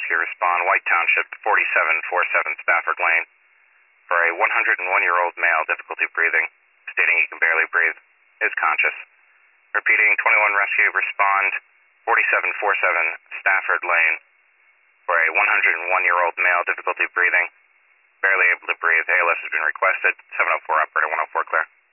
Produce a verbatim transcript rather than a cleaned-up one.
rescue respond, White Township, forty-seven forty-seven Stafford Lane, for a one hundred one year old male, difficulty breathing, stating he can barely breathe, is conscious. Repeating, twenty-one rescue respond, forty-seven forty-seven Stafford Lane, for a one hundred one year old male, difficulty breathing, barely able to breathe. A L S has been requested. seven oh four operator, one oh four clear.